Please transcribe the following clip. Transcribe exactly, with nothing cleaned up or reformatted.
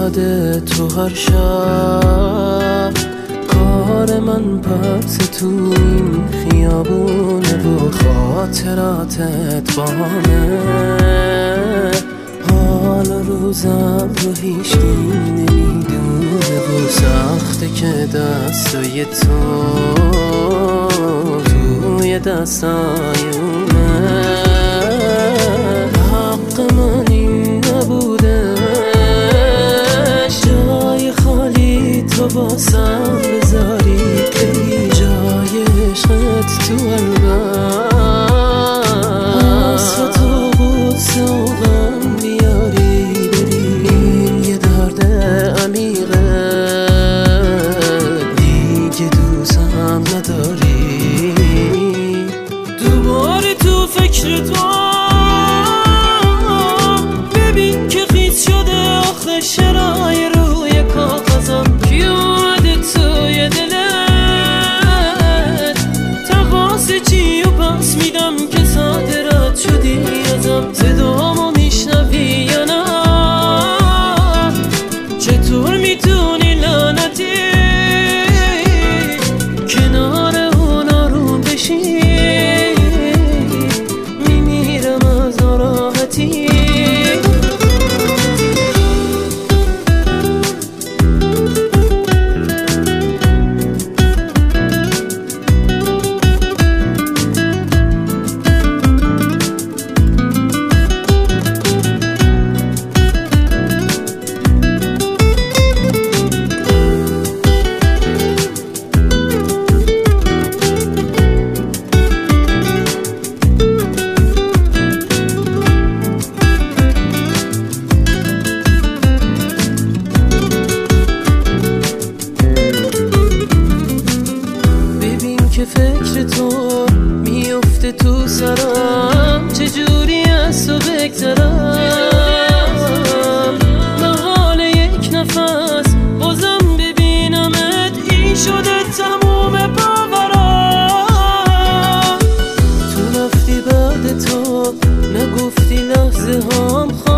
یاد تو هر شب، کار من پس تو این خیابونه و خاطراتت با همه. حال روزم رو هیچکی نمیدونه و سخته که دستای تو توی دستای اونه. حق من این نبوده جای خالی تو باسم بذاری، که جای عشقت تو قلبم واسه تو قدس و غم بیاری بری. این یه درد عمیقه دیگه دوستم نداری. دوباره تو فکر تو ببین که خیس شده آخه شرای روی کاغذم کی اومده توی دلت. تقاص چی و پس میدم که صادرات شدی ازم، صدامو میشنوی یا نه؟ چطور میتونی لعنتی کنار اون آروم بشی؟ میمیرم از ناراحتی. که فکر تو میفته تو سرم، چجوری از تو بگذرم؟ محال یک نفس بازم ببینمت، این شده تموم باورم. تو رفتی بعد تو نگفتی لحظه هم